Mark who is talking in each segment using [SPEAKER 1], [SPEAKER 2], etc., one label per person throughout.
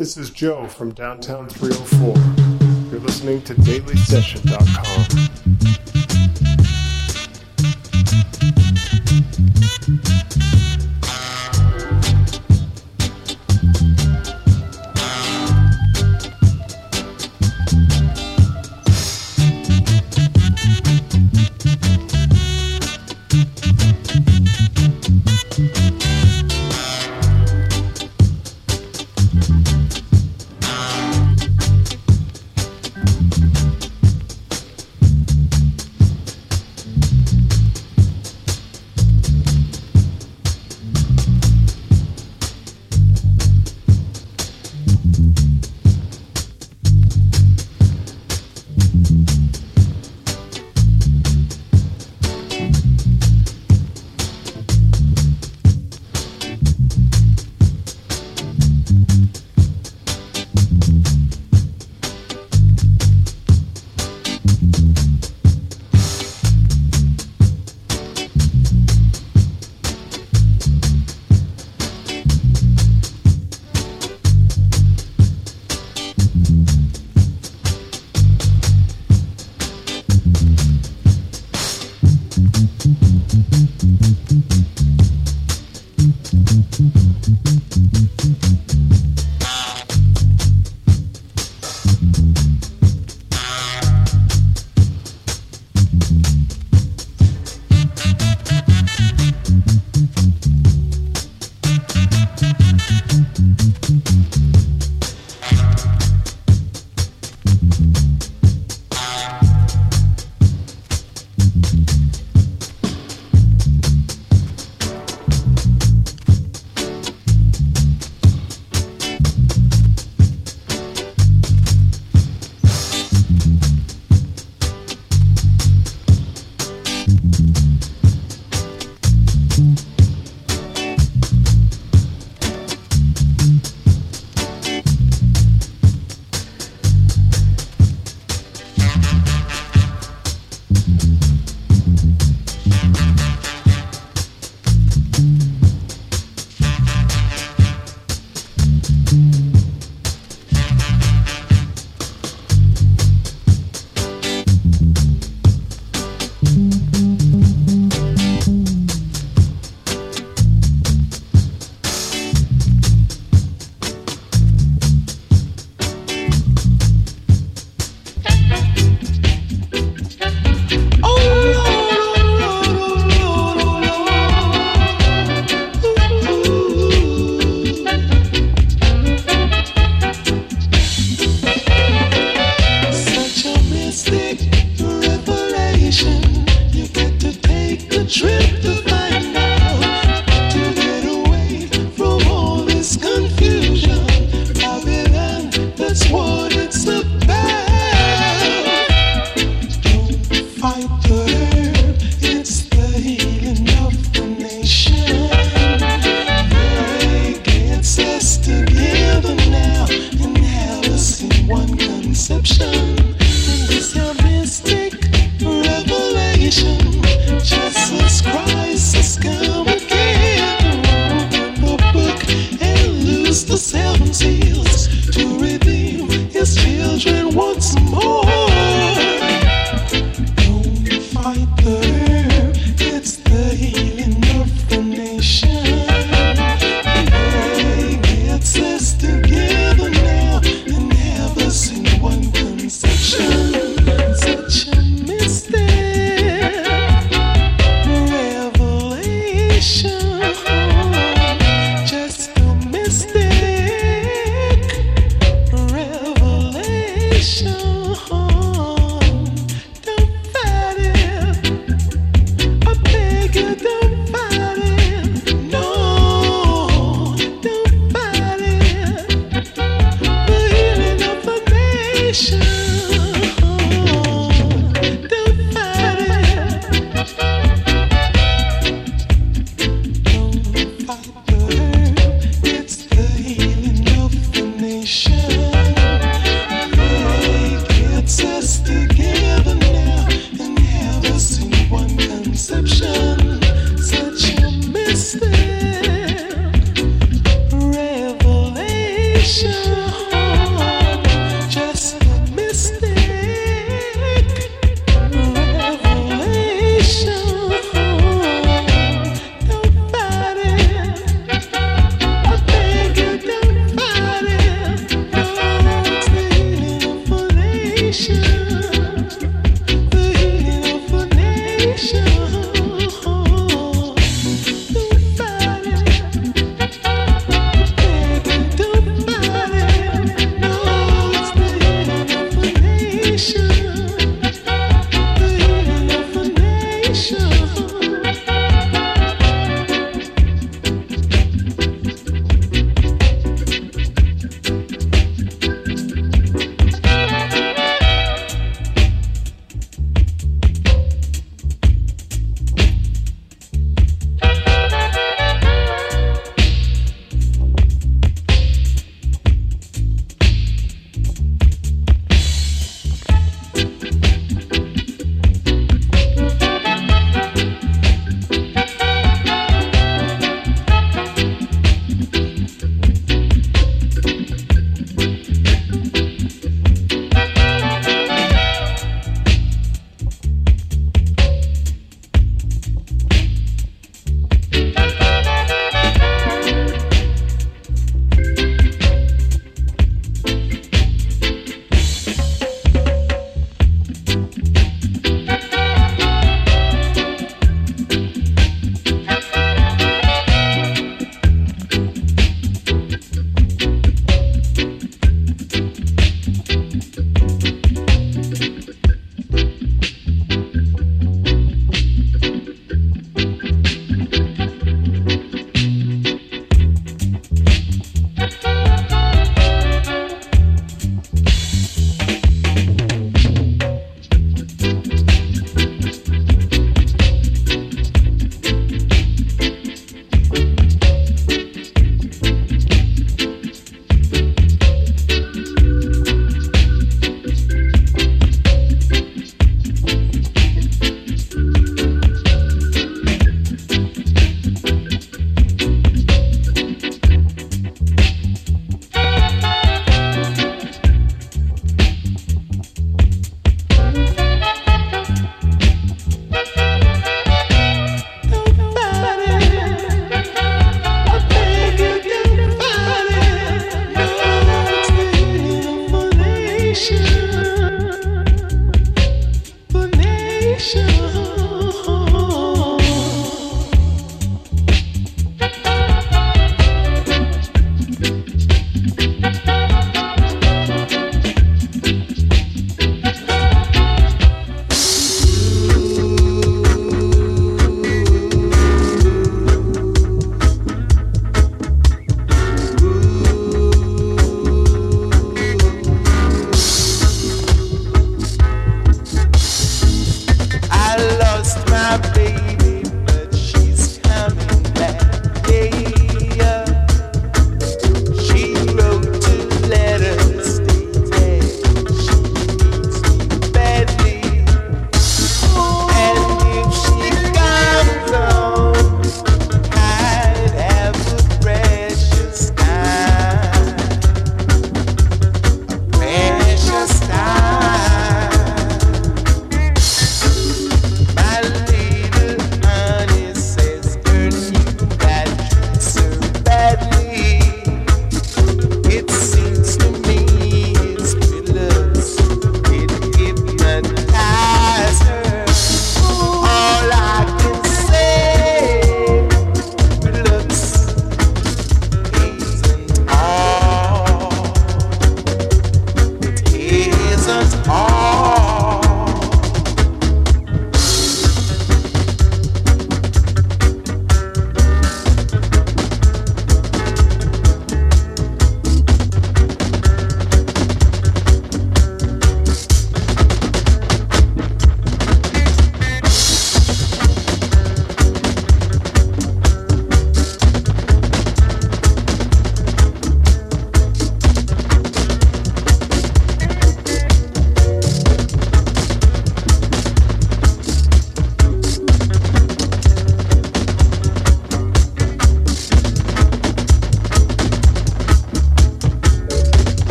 [SPEAKER 1] This is Joe from Downtown 304. You're listening to dailysession.com.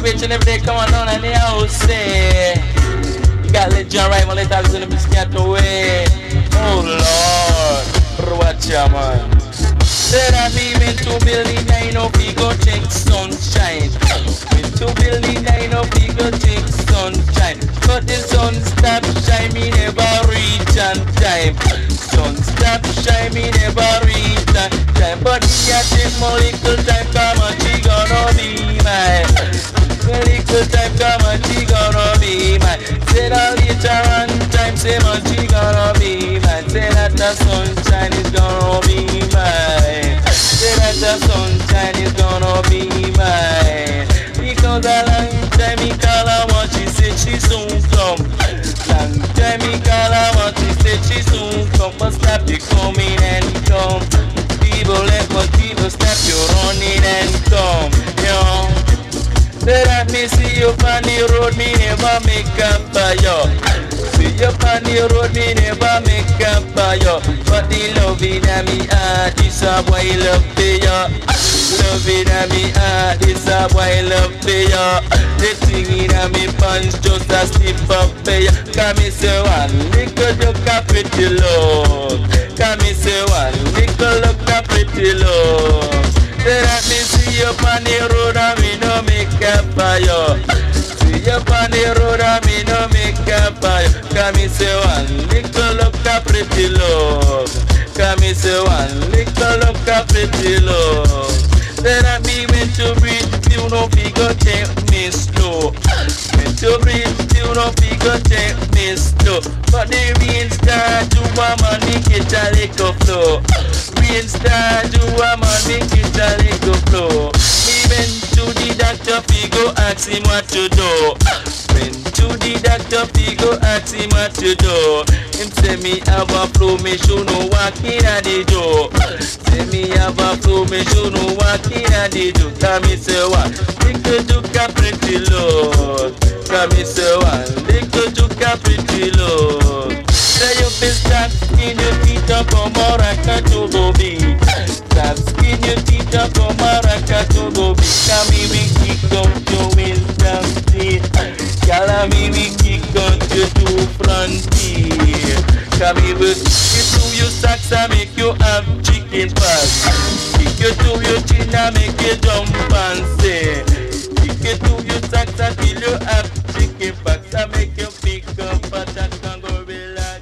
[SPEAKER 2] each and every day come on down and the house, eh. You got legend right, my little is in the biscuit away. Oh Lord, watch ya man. Said I be meant to build it, I know we go take sunshine. Meant to build it, I know we go take sunshine. But the sun stop shine, me never reach on time. Sun stop shine, me never reach on time. But he a take more little time, come on, she gonna be mine. A little time, come on, she gonna be mine. Say that later on time, say man, she gonna be mine. Say that the sunshine is gonna be mine. Say that the sunshine is gonna be mine. Because a long time he call her what she said she soon come. Long time he call her what she said she soon come. But stop you coming and come. People let but people stop you running and come. Yo. Say that me see you on the road, me never make up for you. See you on the road, me never make up for you. But the love in me heart is a boy love for you. Love in me heart is a boy love for you. The thing in me pants just a slip up for you. Come me say one little look a pretty love. Come me say one little look a pretty love. Say that me see you on the road and me no make up for you. See you on the road and me no make up for you. Come me say one little look a pretty love. Come me say one little look a pretty love. Say that me meant to breathe, you know we go take me slow. Meant to breathe, you know we go take me slow. But the rain start to a man make it a little flow. Rain start to a man make it a little flow. Me went to the doctor, we go ask him what to do. Went to the doctor, we go ask him what to do. Him say me have a flow, me should no walk in a the door. Say me have a flow, me should no walk in a the door. Come me say what? Little duke a pretty lord. Come me say what? Little duke a pretty lord. Say you feel stop skin your teeth up on Morocco to go beat. Stop skin your teeth up on Morocco to go beat. Come me we kick out your wisdom teeth. Y'all me we kick out your two front teeth. Come me we kick you to your socks and make you have chicken pox. Kick you to your chin and make you jump and say. Kick you to your socks until you have chicken pox and make you pick up a tack and go relax.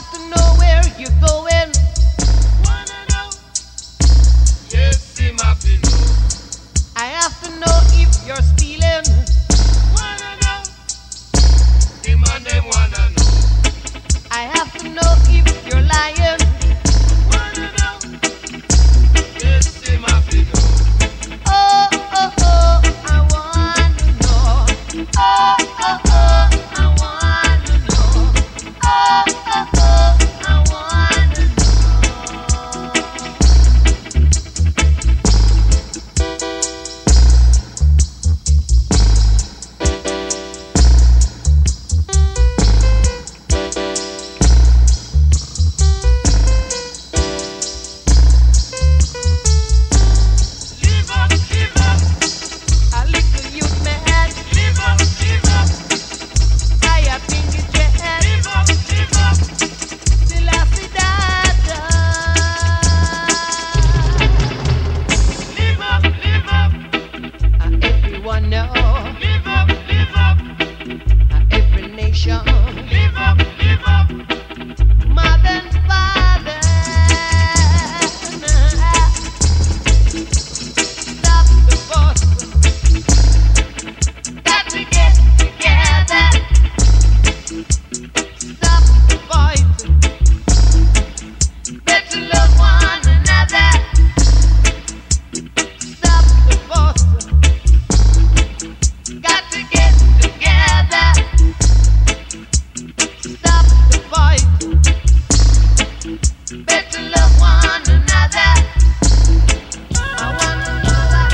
[SPEAKER 3] have to know where you're going.
[SPEAKER 4] Wanna know? Yes, him have to know.
[SPEAKER 3] I have to know if you're stealing.
[SPEAKER 4] Wanna know? Him and them wanna know.
[SPEAKER 3] I have to know if you're lying.
[SPEAKER 4] Wanna know? Yes, him have to know.
[SPEAKER 3] Oh, oh, oh, I want to know. Oh, oh, oh, I want to know. Oh, oh, oh, I want to know.
[SPEAKER 4] Live up, live up,
[SPEAKER 3] A little youth man,
[SPEAKER 4] live up, live up,
[SPEAKER 3] I think it's dread.
[SPEAKER 4] live up, live up.
[SPEAKER 3] Till I see that.
[SPEAKER 4] Live up, live up,
[SPEAKER 3] Everyone know.
[SPEAKER 4] live up, live up,
[SPEAKER 3] Every nation.
[SPEAKER 4] live up, live up.
[SPEAKER 3] Mother and father. Stop the bus. Got to get together. Stop the fight. Better love one another. Stop the bus. Got to get together. Stop the fight. Better love one another. I wanna know that.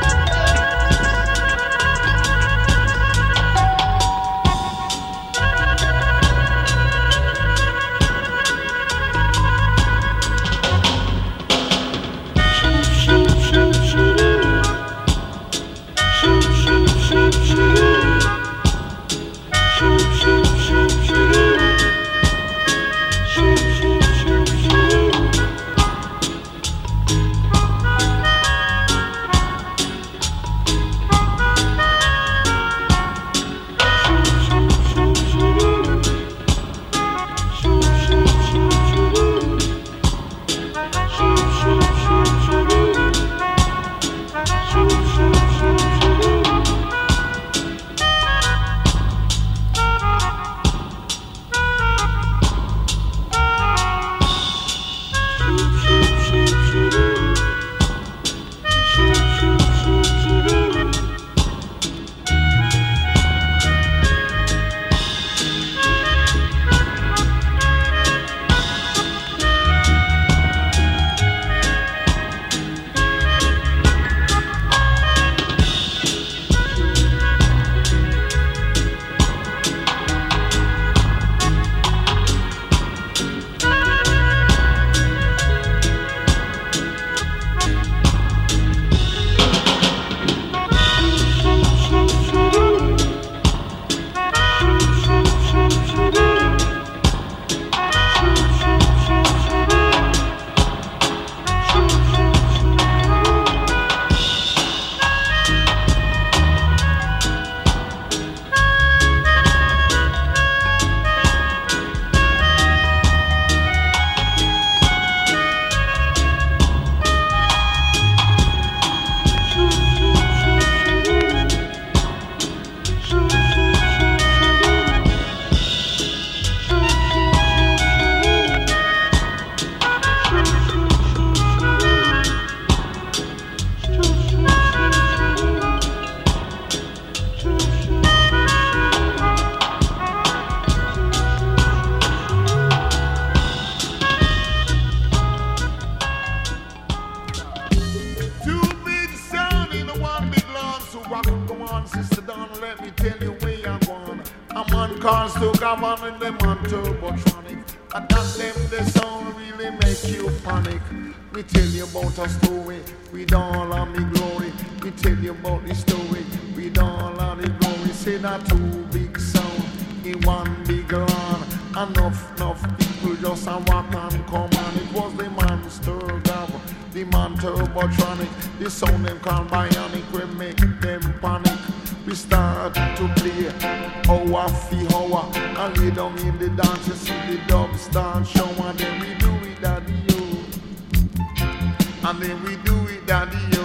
[SPEAKER 4] Two big sound in the one big lawn. So rock, come on, sister, down. Let me tell you where I'm going. A man calls to govern and them on turbotronic. And that them the sound really make you panic. We tell you about a story with all of me glory. We tell you about the story with all of the glory. Say that two big sound in one big lawn. Enough people just a walk and come on. It was the monster govern, the man turbotronic. The sound them called bionic, we make them panic. We start to play hour for hour and lay down in the dance. You see the dub start show and then we do it daddy yo. And then we do it daddy yo.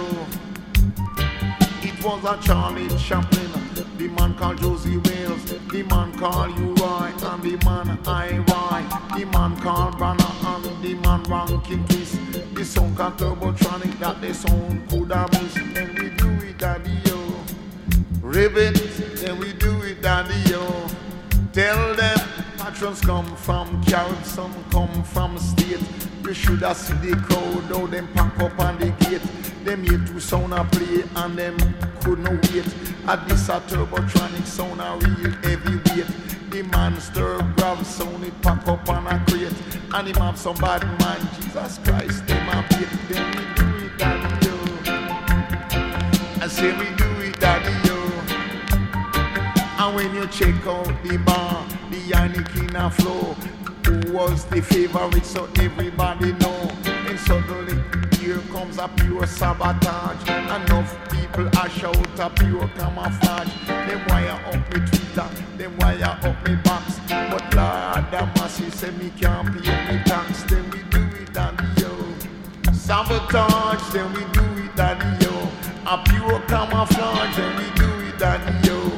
[SPEAKER 4] It was a Charlie Chaplin, the man called Josie Wales, the man called Uri, and the man I.Y., the man called Branna, and the man Rankin Kiss. The song called Turbotronic that the sound could have missed. Then we do it daddy yo. Ribbit, then we do it daddy yo. Tell them patrons come from Caribbean, some come from state. You should have seen the crowd, how them pack up on the gate. Them here to sound a play and them couldn't wait. At this a Turbotronic sound a real heavyweight. The monster grab sound it pack up on a crate. And him have some bad man, Jesus Christ, them a beat. Then we do it daddy yo. I say we do it daddy yo. And when you check out the bar, the Heineken a flow, who was the favorite so everybody know. And suddenly here comes a pure sabotage. Enough people a shout a pure camouflage. Them wire up me Twitter, them wire up me box. But Lord the massy say me can't pay me tax. Then we do it daddy yo. Sabotage, then we do it daddy yo. A pure camouflage, then we do it daddy yo.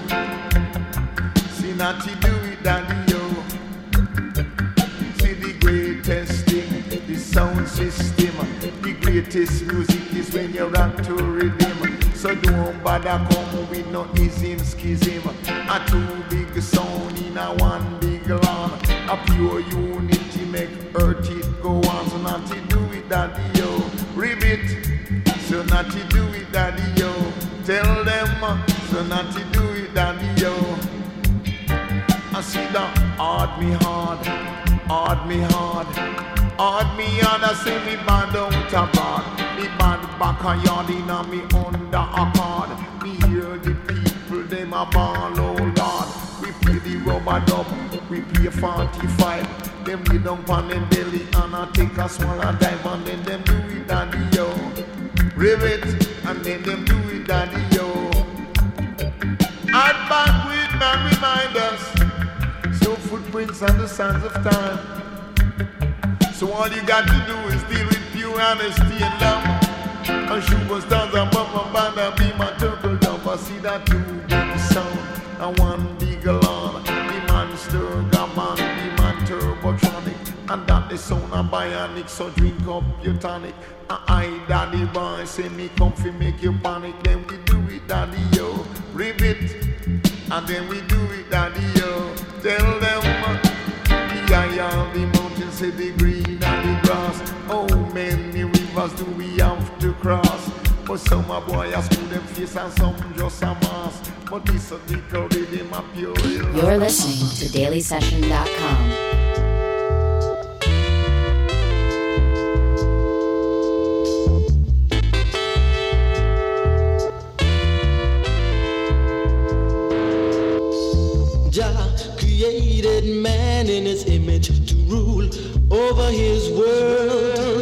[SPEAKER 4] Natty do it daddy yo. See the greatest thing, the sound system. The greatest music is when you rock to rhythm. So don't bother come with no ism schism. A two big sound in a one big lawn. A pure unity make earth it go on. So Natty do it daddy yo. Ribbit. So Natty do it daddy yo. Tell them. So Natty do it daddy yo. I see the hard me hard, hard me hard, hard me hard. I say me bad out a bad, me bad back a yard in a me under a card. Me hear the people them a ball, oh Lord. We play the rubber dub, we play 45. Them lay down on them belly and I take a smaller dive and then them do it daddy yo. Rivet and then them do it daddy yo. Hard back with my reminders. So footprints and the sands of time. So all you got to do is deal with pure honesty and love. And superstars and bumper band and be my turtle dove. I see that two big sound and one big alarm. The monster gammon, the man Turbotronic. And that the sound of bionic. So drink up your tonic. And I daddy boy say me comfy make you panic. Then we do it daddy yo. Ribbit. And then we do it daddy yo. Tell them the eye of the mountains, say the green and the grass. How many rivers do we have to cross? But some a boy a screw them face and some just a mask. But this a little rhythm a pure.
[SPEAKER 5] You're listening to dailysession.com.
[SPEAKER 6] Created man in his image to rule over his world.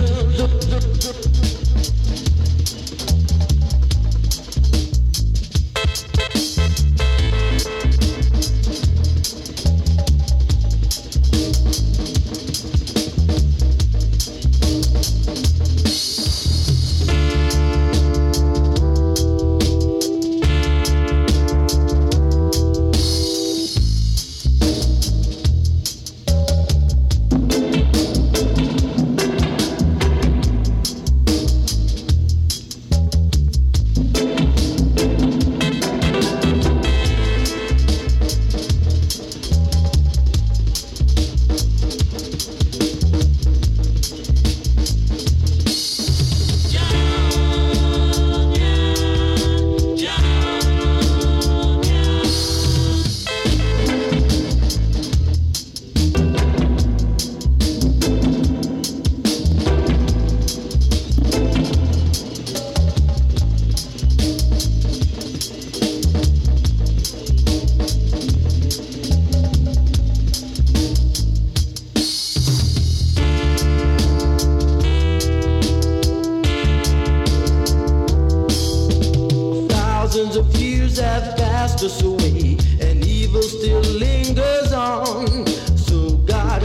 [SPEAKER 6] us away, and evil still lingers on. So God,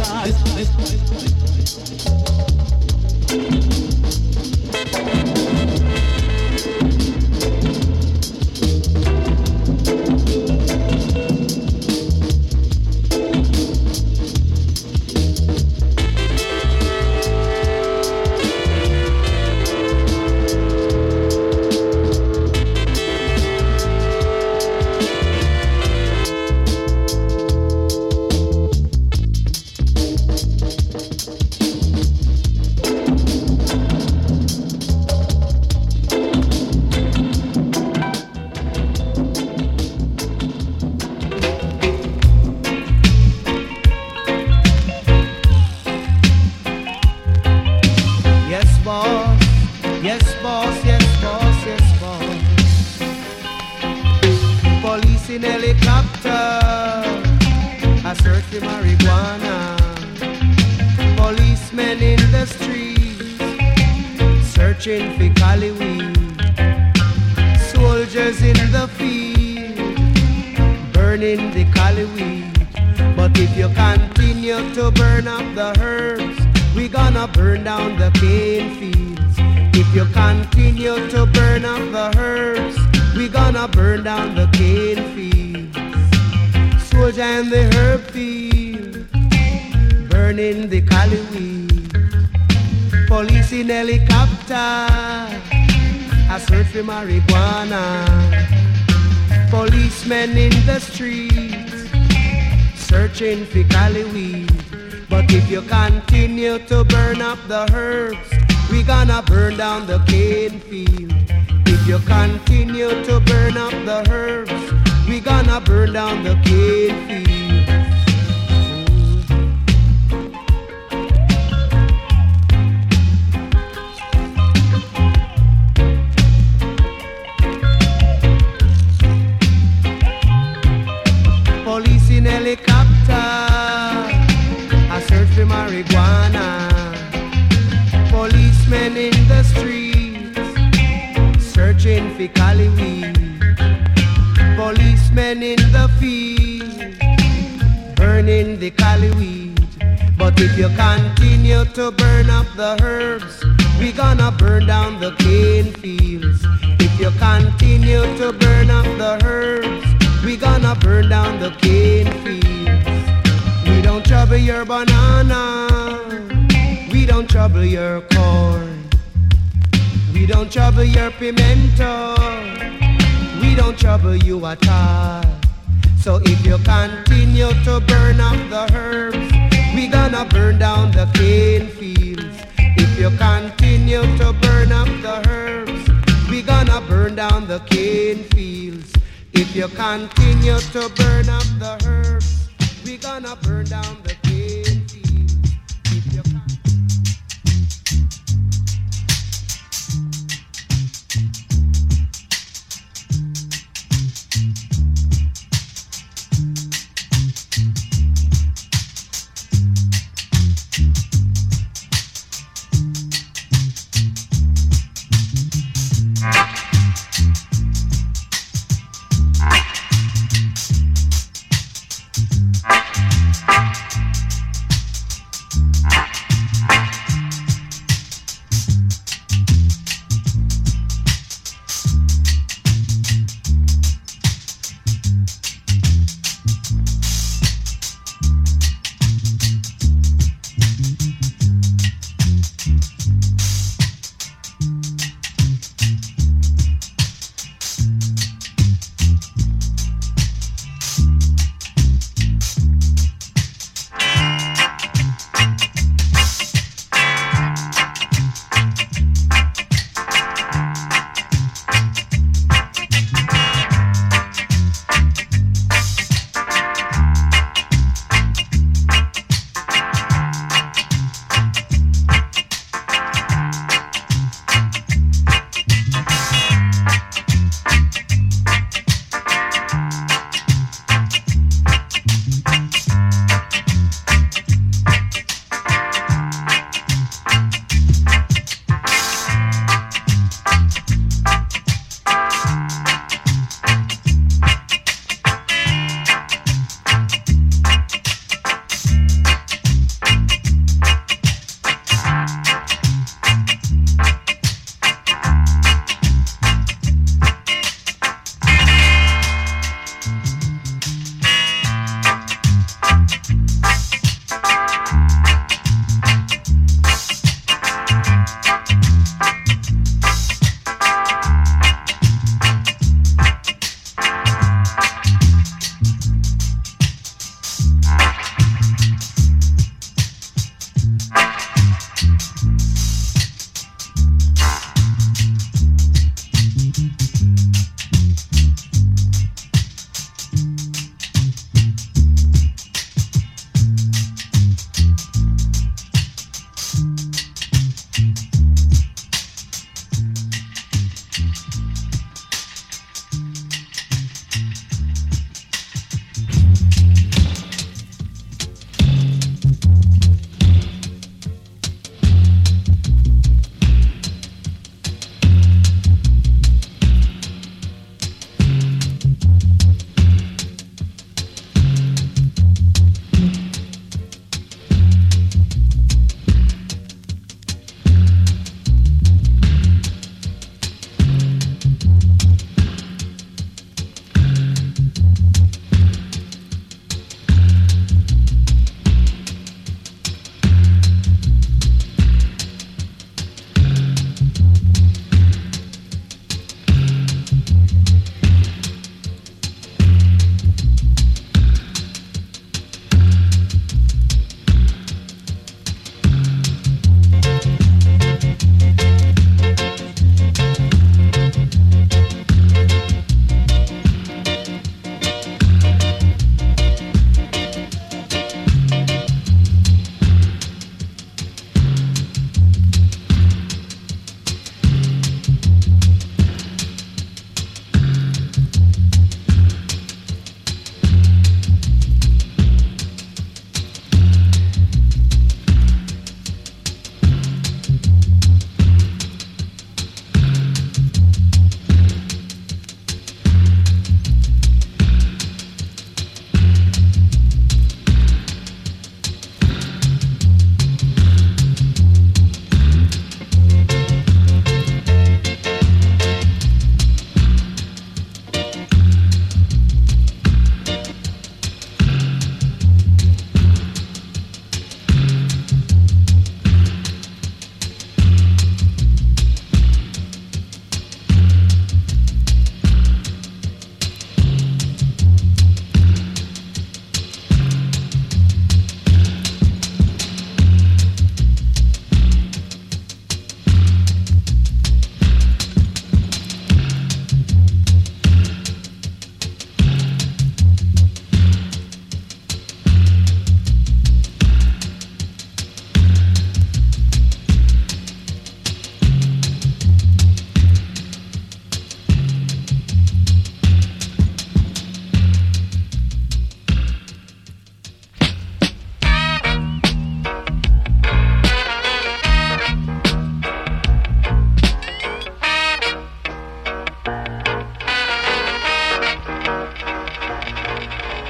[SPEAKER 7] in helicopter, a search for marijuana. Policemen in the streets, searching for cali weed. Soldiers in the field, burning the cali weed. But if you continue to burn up the herbs, we gonna burn down the cane fields. If you continue to burn up the herbs, we gonna burn down the cane fields. Soldier in the herb field, burning the cali weed. Police in helicopter, a search for marijuana. Policemen in the streets, searching for cali weed. But if you continue to burn up the herbs, we gonna burn down the cane field. If you continue to burn up the herbs, we gonna burn down the cane field. Police in helicopter, a search for marijuana. Policemen in the streets, searching for cali weed. Policemen in the field, burning the cali weed. But if you continue to burn up the herbs, we gonna burn down the cane fields. If you continue to burn up the herbs, we gonna burn down the cane fields. We don't trouble your banana, we don't trouble your corn. We don't trouble your pimento, we don't trouble you at all. So if you continue to burn up the herbs, we gonna burn down the cane fields. If you continue to burn up the herbs, we gonna burn down the cane fields. If you continue to burn up the herbs, we gonna burn down the cane fields. If you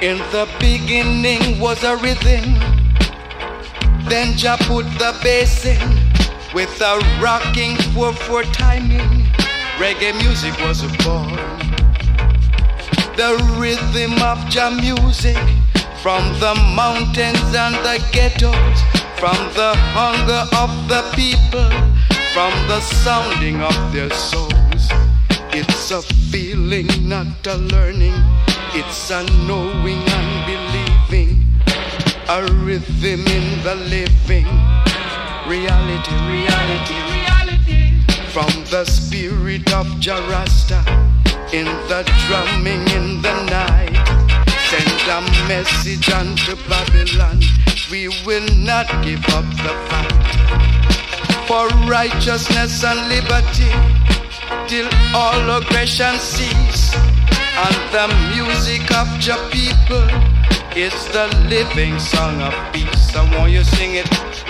[SPEAKER 8] In the beginning was a rhythm, then Jah put the bass in with a rocking 4/4 timing. Reggae music was born. The rhythm of Jah music from the mountains and the ghettos, from the hunger of the people, from the sounding of their souls. It's a feeling, not a learning. It's a knowing and believing. A rhythm in the living. Reality, reality, reality. From the spirit of Jah Rasta, in the drumming in the night. Send a message unto Babylon. We will not give up the fight. For righteousness and liberty, till all aggression cease. And the music of Jah people is the living song of peace. I want you to sing it.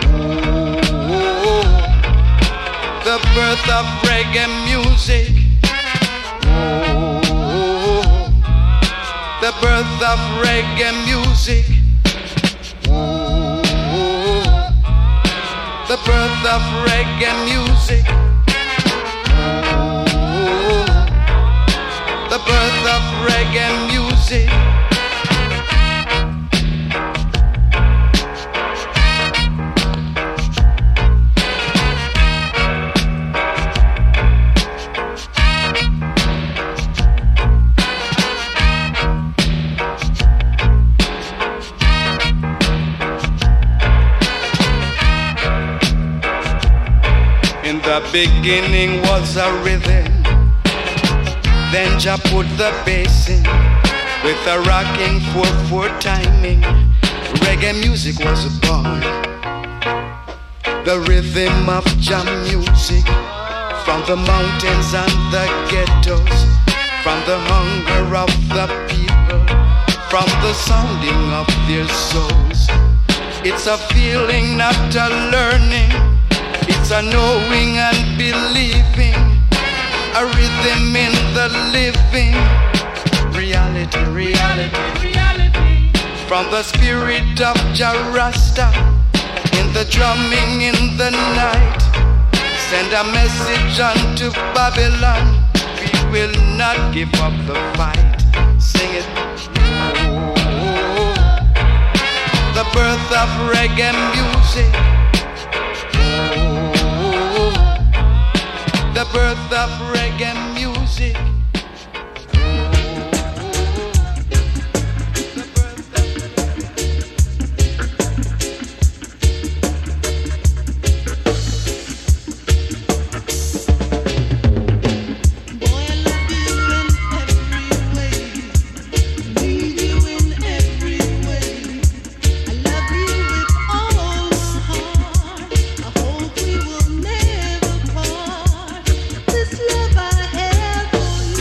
[SPEAKER 8] Ooh, the birth of reggae music. Ooh, the birth of reggae music. Ooh, the birth of reggae music. Ooh, the birth of reggae music. In the beginning was a rhythm, then Jah put the bass in with a rocking 4/4 timing. Reggae music was born. The rhythm of Jah music from the mountains and the ghettos, from the hunger of the people, from the sounding of their souls. It's a feeling, not a learning. It's a knowing and believing. A rhythm in the living. Reality, reality, reality. From the spirit of Jah Rasta, in the drumming in the night. Send a message unto Babylon. We will not give up the fight. Sing it. Ooh, the birth of reggae music. Ooh, the birth of reggae music.
[SPEAKER 3] This love I have for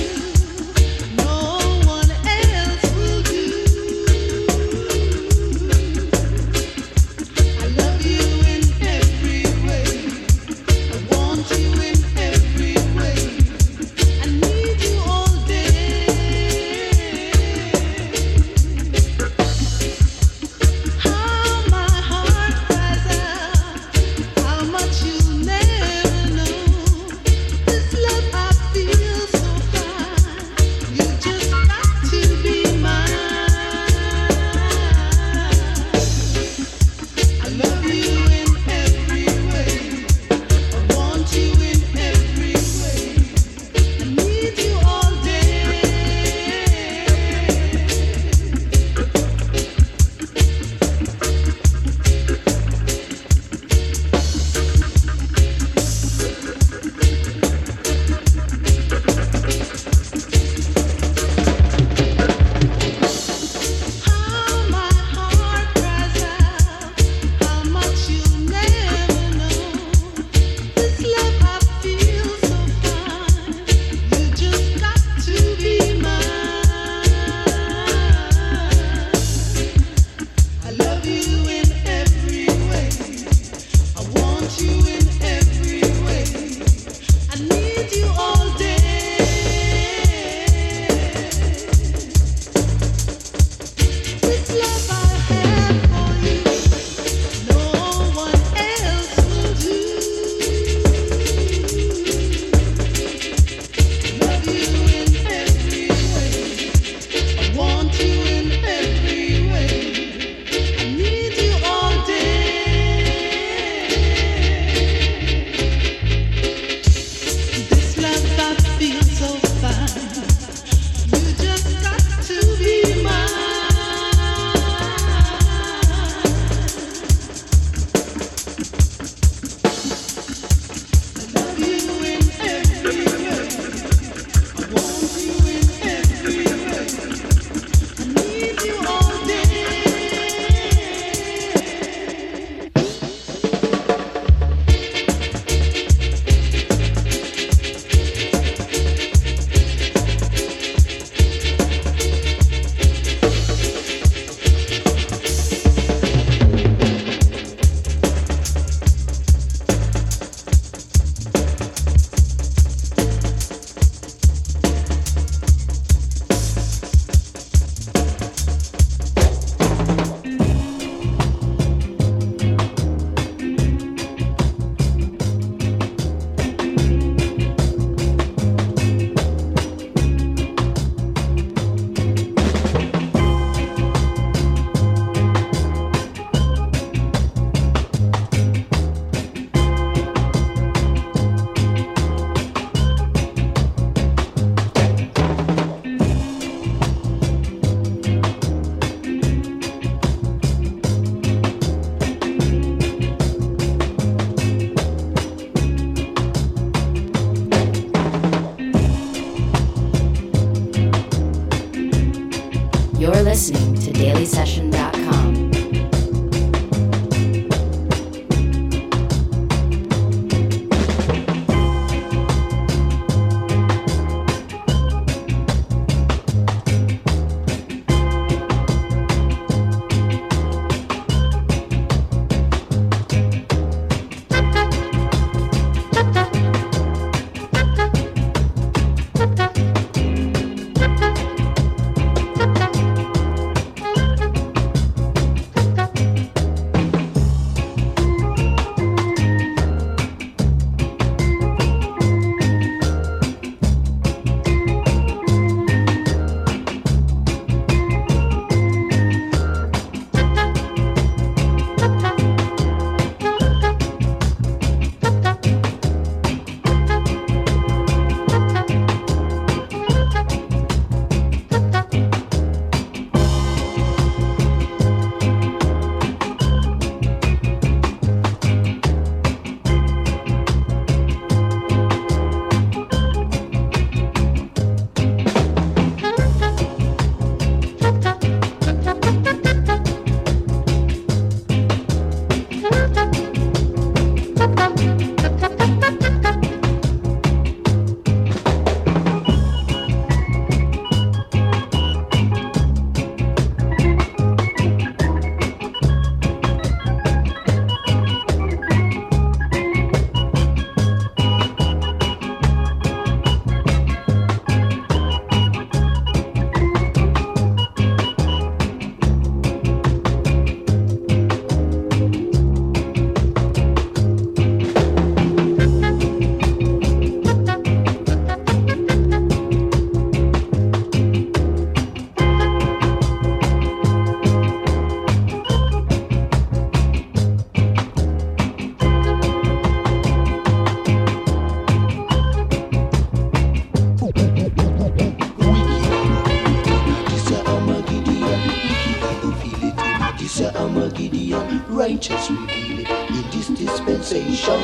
[SPEAKER 6] righteous reveal it in this dispensation.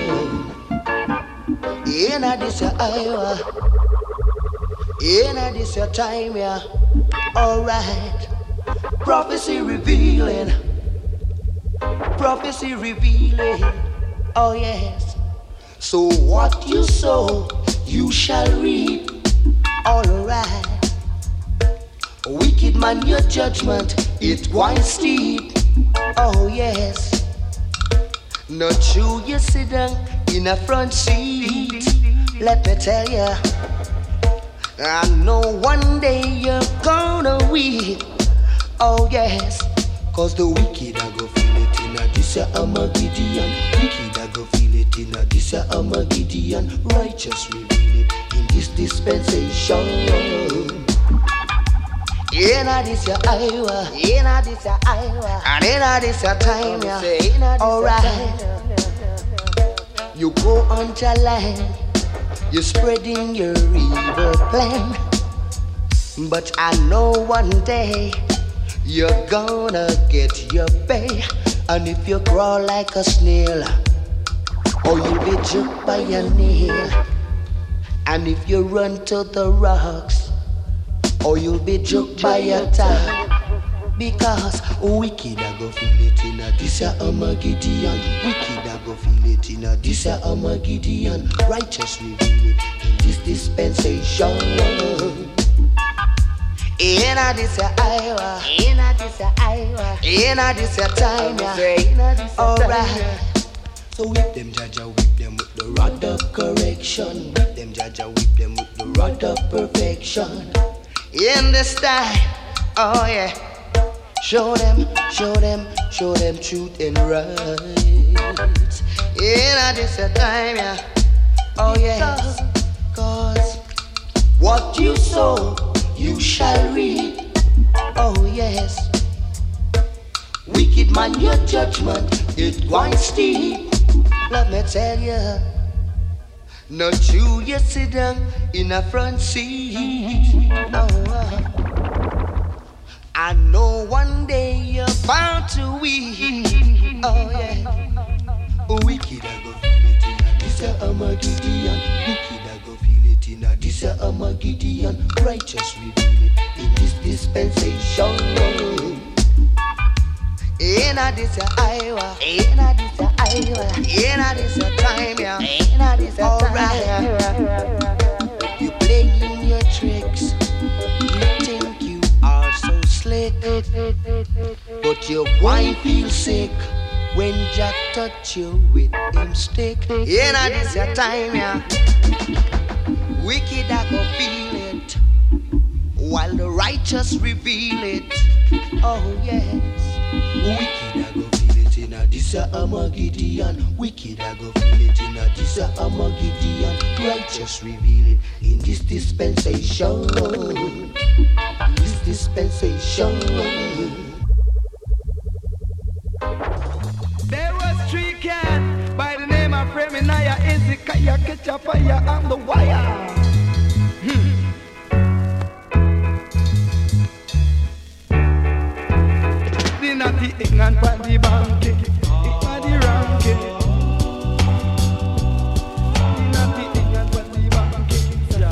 [SPEAKER 6] In a this Iowa, in a this time, yeah. Alright, prophecy revealing, oh yes. So what you sow, you shall reap. Alright, wicked man, your judgment, it quite steep. Oh yes, not true, you sit down in a front seat. Let me tell ya, I know one day you're gonna weep. Oh yes, cause the wicked I go feel it in a this Armageddon. Wicked I go feel it in a this Armageddon. Righteous reveal it in this dispensation. In a this Iowa, in a this Iowa, and in a this time, yeah. Alright, you go on your land, you're spreading your evil plan. But I know one day you're gonna get your pay. And if you crawl like a snail, or you'll be jerked by a nail. And if you run to the rocks, or you'll be jerked by a tag. Because wicked I go feel it in a this Armageddon. Wicked I go feel it in a this Armageddon. Righteous reveal it in this dispensation. In a this Iowa, in a this Iowa, in a this time, yeah. Alright. So whip them, Jaja, whip them with the rod of correction. Whip them, Jaja, whip them with the rod of perfection. In the style, oh yeah. Show them truth and right. In a this time, yeah. Oh yes. Cause what you sow, you shall reap. Oh yes. Wicked man, your judgment, it quite steep. Let me tell ya, not you, you sit down in a front seat. Oh, I know one day you're bound to weep. Oh yeah. Wicked I go feel it in a this Armageddon. Wicked I go feel it in a this Armageddon. Righteous reveal it in this dispensation. In a this Iowa, in a this Iowa, in a this time, yeah. In a this time. You playing your tricks. You think you are so slick, but your wine feels sick when Jack touch you with him stick. In a this time, yeah. Wicked I go feel it, while the righteous reveal it. Oh yes. Wicked I go feel it in a this Armageddon. Wicked I go feel it in a this Armageddon. Righteous reveal it in this dispensation. This dispensation.
[SPEAKER 8] There was 3 cats by the name of Freminaya Ezekiah, catch a fire on the wire. The naughty ignorant pan the banky, it pan the ranky. The naughty ignorant pan the banky.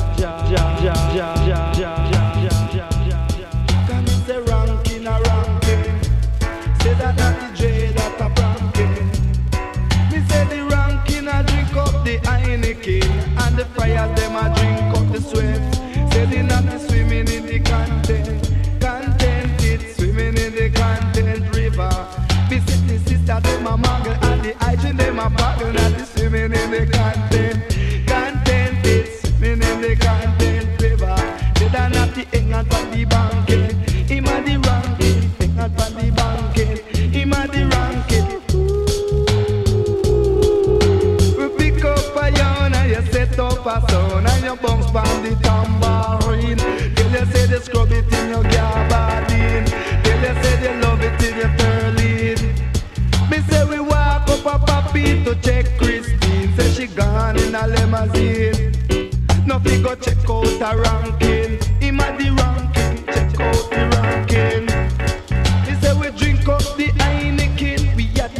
[SPEAKER 8] Can you say ranking a ranking? Say that naughty J that a ranking. Me say the ranking a drink up the Heineken, and the fire them a drink up the sweat. Say the naughty swimming in the content it swimming in the content river. Me say the sister them a muggle, and the hygiene them a boggle, and the swimming in the content it swimming in the content river. Say that naughty ignorant on the banking, him a the ranking, ignorant on the banking, him a the ranking. We pick up a yarn and you set up a sound, and you bounce on the tambourine. Till you say they scrub it in your gabardine, till you say they love it in your pearline. Me say we walk up a papi to check Christine, say she gone in a limousine. No fi go check out a ranking, him a the ranking, check out the ranking. Me say we drink up the Heineken, we at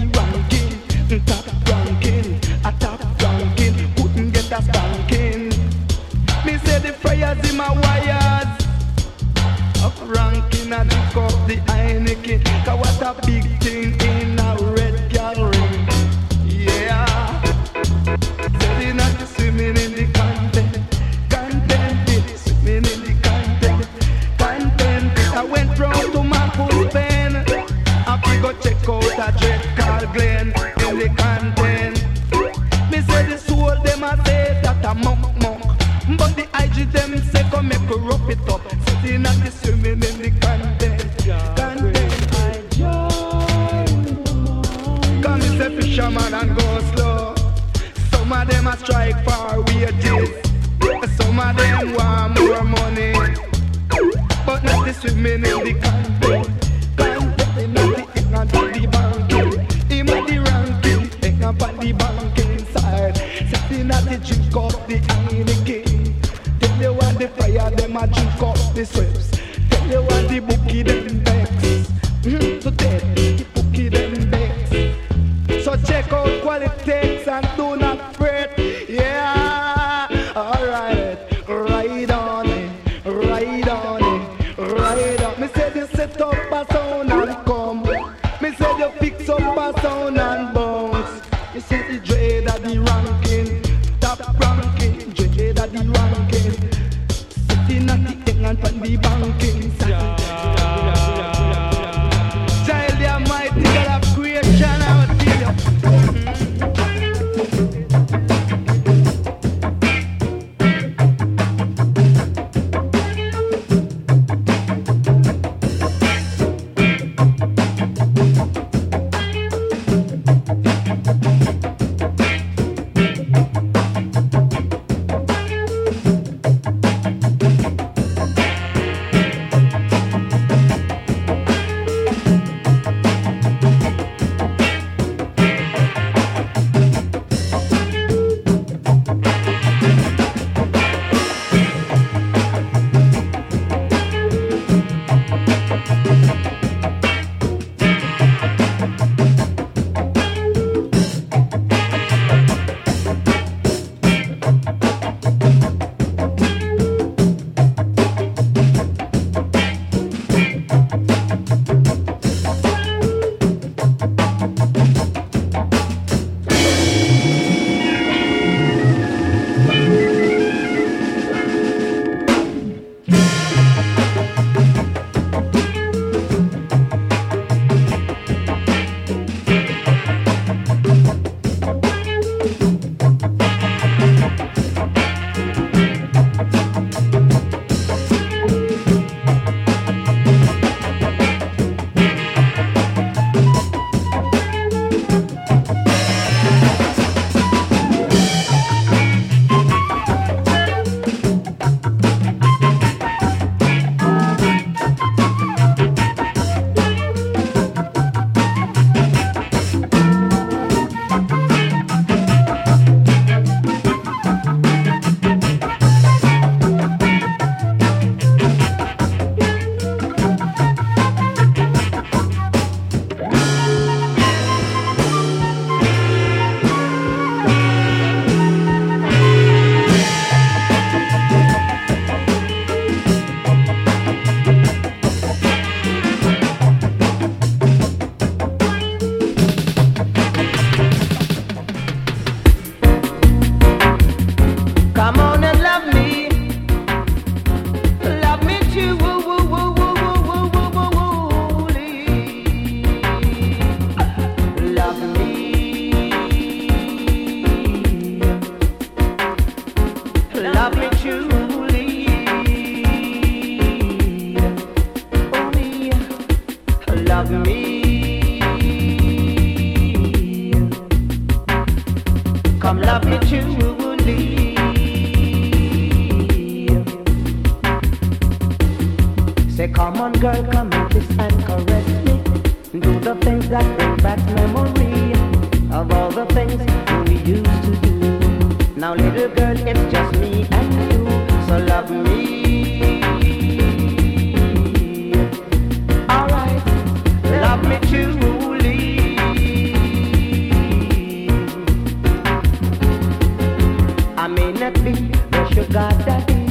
[SPEAKER 9] thinking, 'cause what a big thing in a red girl ring. Yeah. Said not swimming in the content. Swimming in the content. I went round to my full pen. I go check out a dread called Glen in the content. Me say the soul them a say that a monk. But the IG them say come make we rough it up. Sitting at the swimming in the content. I join. Come me say fisherman and go slow. Some of them a strike for wages. Some of them want more money. But not the swimming in the content. Content not the ignorant of the banking. Him at the ranking, ignorant of the banking side. Sitting at the drink of the Heineken. Tell you what the fire, them a drink up the sweats. Tell you what the bookie them begs. So tell the bookie them begs. So check out qualities and do not fret. Yeah, alright, ride on it, ride on it, ride on. Me said you set up a sound and come. Me said you fix up a sound and bounce. You said the dread of the ranking, top ranking, dread of the ranking. Sitting at the ignorant from the banking side. Child, the Almighty God of creation, I will tell you.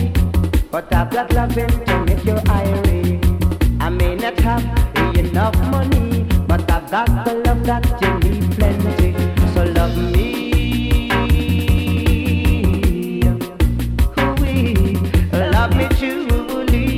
[SPEAKER 10] But I've got loving to make you irate. I may not have enough money.
[SPEAKER 7] got the love that you need plenty. So love me. Ooh-wee. Love me truly.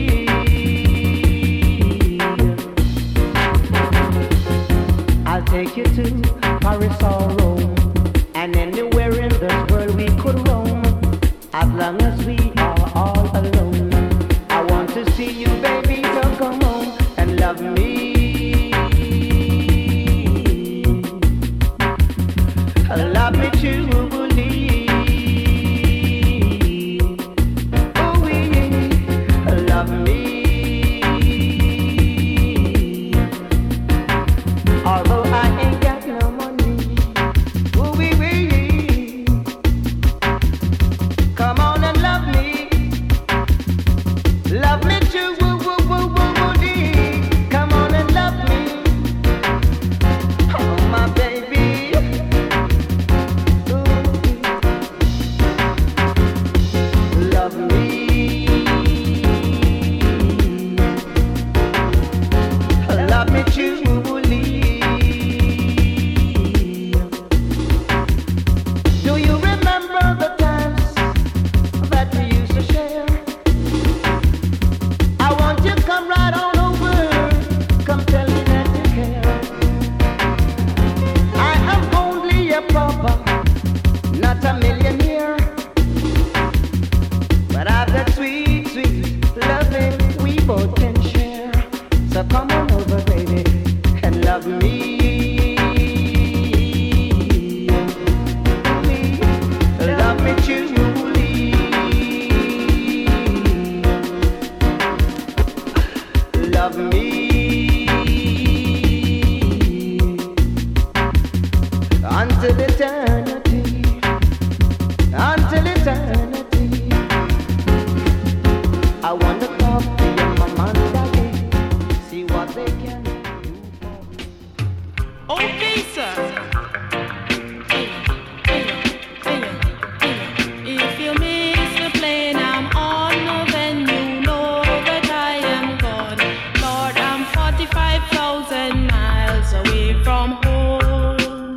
[SPEAKER 7] I'll take you to Paris or Rome, and anywhere in this world we could roam, as long as we are all alone. I want to see you, baby, so come home and love me. Love me truly. Oh, yeah. Love me. Although I ain't got no money. Oh, come on and love me. Love me too. Come on and love me. Oh, my baby. Love me. Love me truly. Do you remember the times that we used to share? I want you to come right on over. Come tell me that you care. I am only a pauper, not a millionaire. But I've got sweet, sweet loving we both can share. So come on over, baby, and love me. Love me truly. Love me. Until eternity. Until eternity. I want to talk to your mama and daddy, see what they can do for me.
[SPEAKER 10] Okay, sir. If you miss the plane I'm on, then you know that I am gone. Lord, I'm 45,000 miles away from home.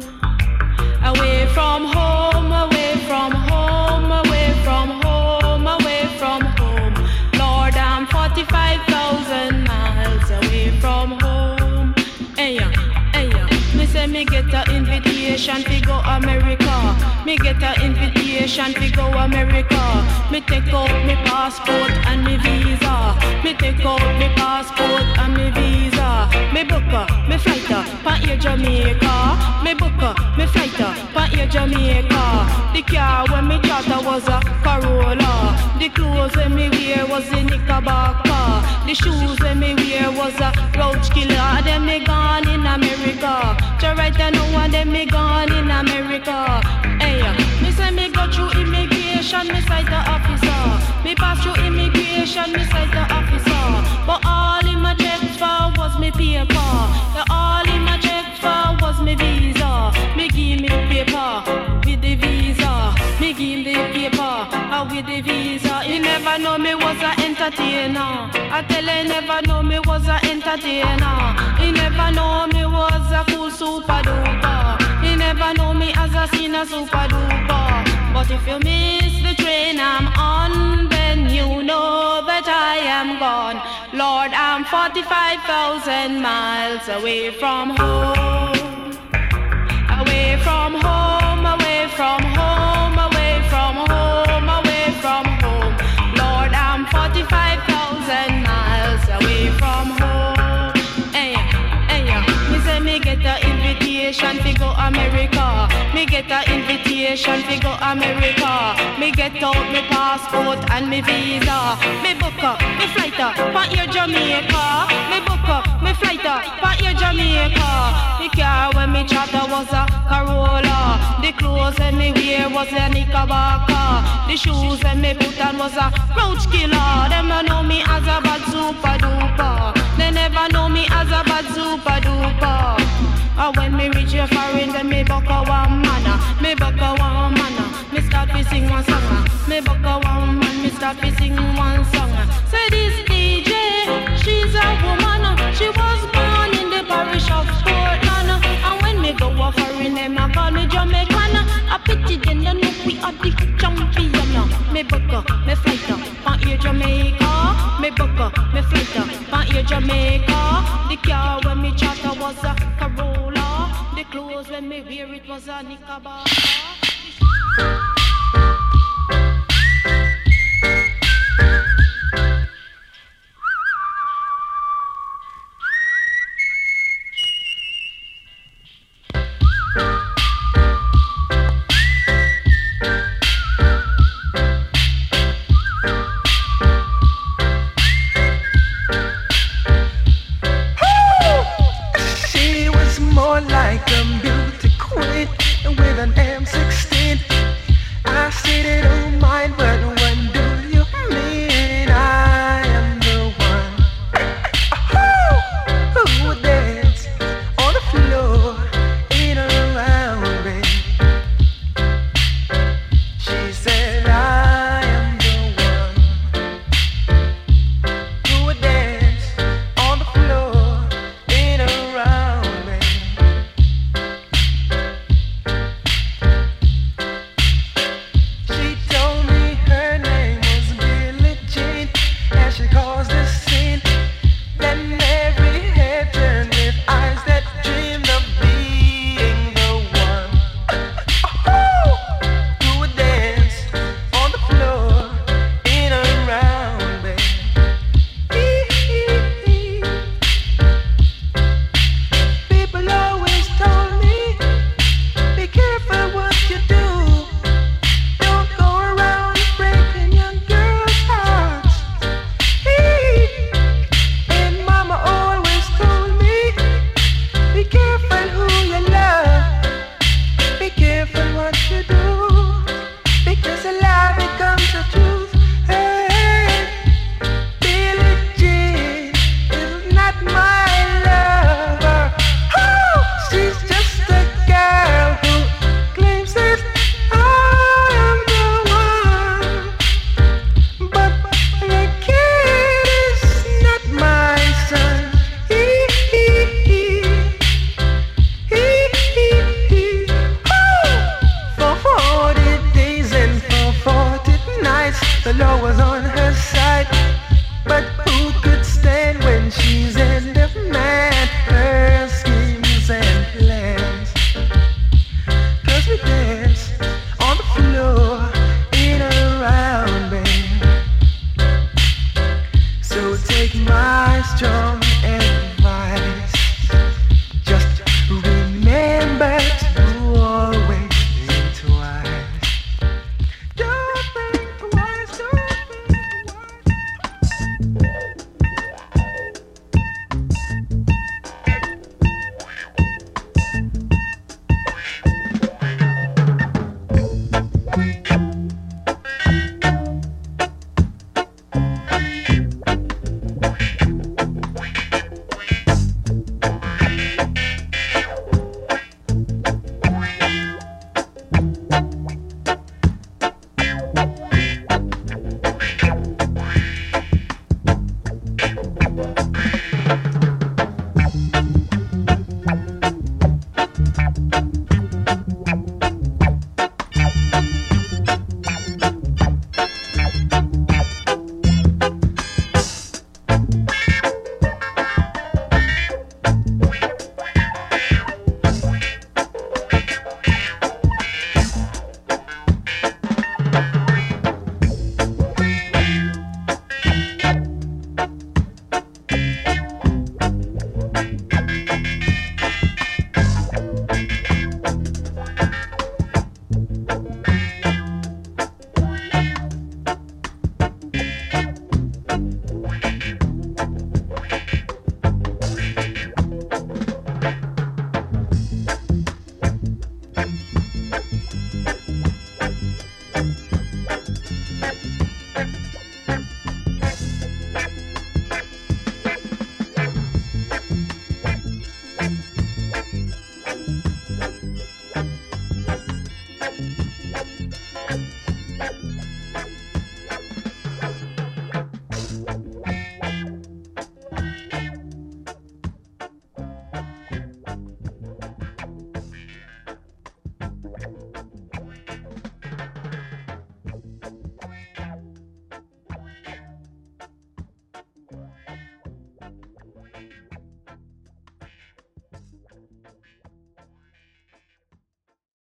[SPEAKER 10] Away from home, away from home, away from home, away from home. Lord, I'm 45,000 miles away from home. Hey, me say me get a invitation to go America. Me get a invitation to go America. Me take out me passport and me visa. Me take out me passport and me visa. Me book me flight pa air Jamaica. Me book me flight pa air Jamaica. The car when me charter was a Corolla. The clothes when me wear was a Knickerbocker. The shoes when me wear was a Roach Killer. Then me gone in America. So right now and then me gone in America. Hey, me say me go through immigration, me cite the officer. Me pass through immigration, me cite the officer. But all in my check for was me paper. The all in my check for was me visa. Me give me paper with the visa. Me give the paper with the visa. He never know me was a entertainer. I tell you, never know me was a entertainer. He never know me was a cool super duper. He never know me as a sinner super duper. But if you miss the train I'm on, then you know that I am gone. Lord, I'm 45,000 miles away from home. Away from home, away from home, away from home, away from home. Lord, I'm 45,000 miles away from home. Hey, me say me get a invitation to go America. Me get a invitation to go America. Me get out me passport and me visa. Me book me flight pa air Jamaica. Me book me flight pa air Jamaica. The car when me charter was a Corolla. The clothes when me wear was a Knickerbocker. The shoes when me put on was a Roach Killer. Them no know me as a bad super duper. They never know me as a bad super duper. When me reach your foreign, then me buck a one manna. Me buck a one manna. Me start to sing one song. Me buck a one man. Me start to sing one song. Say this DJ, she's a woman. She was born in the parish of Portland. you know we are the champion. Me bucker, me fighter, pan here Jamaica. Me bucker, me fighter, pan here Jamaica. The car when me charter was a Corolla. The clothes when me wear it was a Knickerbocker.
[SPEAKER 9] Like a beauty queen with an M16. I see it on mine, but when do you mean I am the one who would dance on the floor in or around me? She said I am the one who would dance on the floor in or around me. The law was on her side.